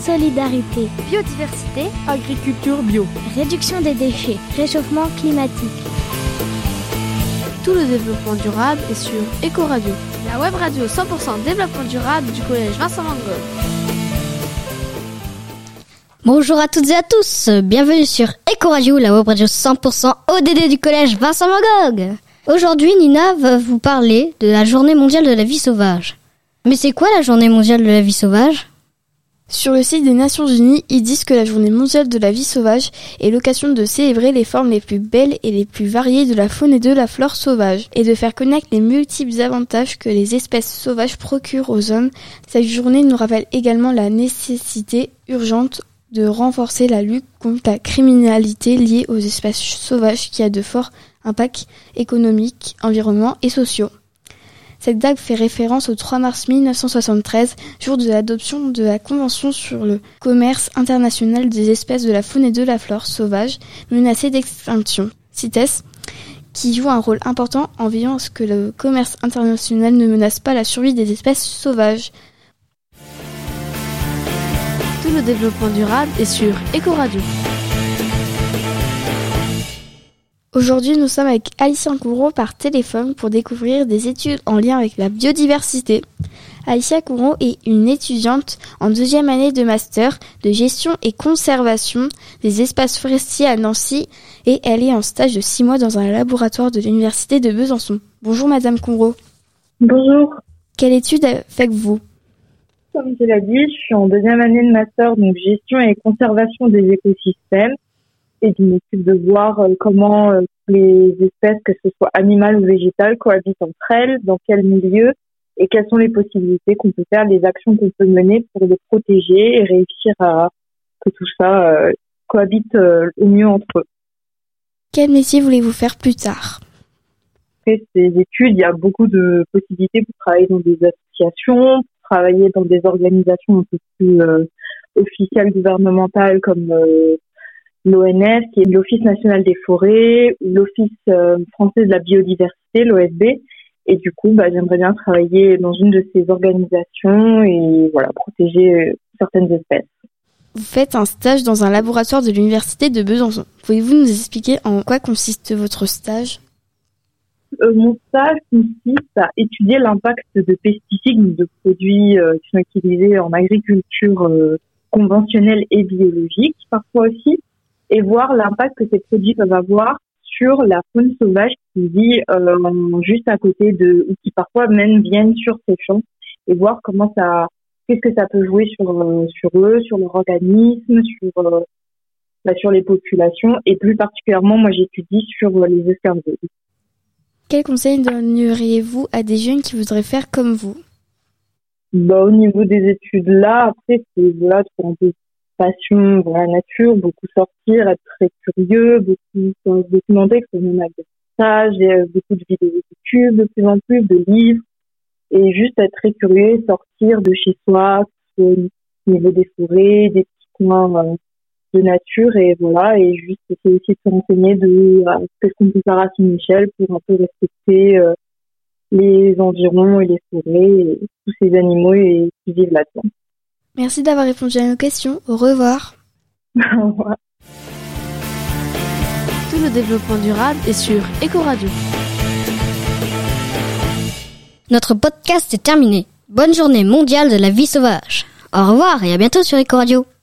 solidarité, biodiversité, agriculture bio, réduction des déchets, réchauffement climatique. Tout le développement durable est sur Ecoradio, la web radio 100% développement durable du collège Vincent Van Gogh. Bonjour à toutes et à tous, bienvenue sur Ecoradio, la web radio 100% ODD du collège Vincent Van Gogh. Aujourd'hui, Nina va vous parler de la journée mondiale de la vie sauvage. Mais c'est quoi la journée mondiale de la vie sauvage ? Sur le site des Nations Unies, ils disent que la journée mondiale de la vie sauvage est l'occasion de célébrer les formes les plus belles et les plus variées de la faune et de la flore sauvage, et de faire connaître les multiples avantages que les espèces sauvages procurent aux hommes. Cette journée nous rappelle également la nécessité urgente de renforcer la lutte contre la criminalité liée aux espèces sauvages qui a de forts impacts économiques, environnementaux et sociaux. Cette date fait référence au 3 mars 1973, jour de l'adoption de la Convention sur le commerce international des espèces de la faune et de la flore sauvage menacées d'extinction, CITES, qui joue un rôle important en veillant à ce que le commerce international ne menace pas la survie des espèces sauvages. Tout le développement durable est sur Ecoradio. Aujourd'hui, nous sommes avec Alicia Couron par téléphone pour découvrir des études en lien avec la biodiversité. Alicia Couron est une étudiante en 2e année de master de gestion et conservation des espaces forestiers à Nancy et elle est en stage de 6 mois dans un laboratoire de l'université de Besançon. Bonjour Madame Couron. Bonjour. Quelle étude faites-vous ? Comme je l'ai dit, je suis en 2e année de master, donc gestion et conservation des écosystèmes. Et je m'occupe de voir comment les espèces, que ce soit animales ou végétales, cohabitent entre elles, dans quel milieu, et quelles sont les possibilités qu'on peut faire, les actions qu'on peut mener pour les protéger et réussir à que tout ça cohabite au mieux entre eux. Quel métier voulez-vous faire plus tard ? Après ces études, il y a beaucoup de possibilités pour travailler dans des associations, pour travailler dans des organisations un peu plus officielles, gouvernementales, comme l'ONF, qui est l'Office national des forêts, ou l'Office français de la biodiversité, l'OFB. Et du coup, j'aimerais bien travailler dans une de ces organisations et protéger certaines espèces. Vous faites un stage dans un laboratoire de l'université de Besançon. Pouvez-vous nous expliquer en quoi consiste votre stage ? Mon stage consiste à étudier l'impact de pesticides, de produits qui sont utilisés en agriculture conventionnelle et biologique, parfois aussi, et voir l'impact que ces produits peuvent avoir sur la faune sauvage qui vit juste à côté ou qui parfois même viennent sur ces champs, et voir qu'est-ce que ça peut jouer sur eux, sur leur organisme, sur les populations, et plus particulièrement, moi j'étudie sur les escargots. Quels conseils donneriez-vous à des jeunes qui voudraient faire comme vous ? Au niveau des études là, après c'est pour un peu passion pour la nature, beaucoup sortir, être très curieux, beaucoup se documenter, que ce soit même avec des stages, beaucoup de vidéos YouTube de plus en plus, de livres, et juste être très curieux, sortir de chez soi, au niveau des forêts, des petits coins de nature, et juste essayer aussi de se renseigner de ce qu'on peut faire à son échelle pour un peu respecter les environs et les forêts, et tous ces animaux qui vivent là-dedans. Merci d'avoir répondu à nos questions. Au revoir. Au revoir. Tout le développement durable est sur Ecoradio. Notre podcast est terminé. Bonne journée mondiale de la vie sauvage. Au revoir et à bientôt sur Ecoradio.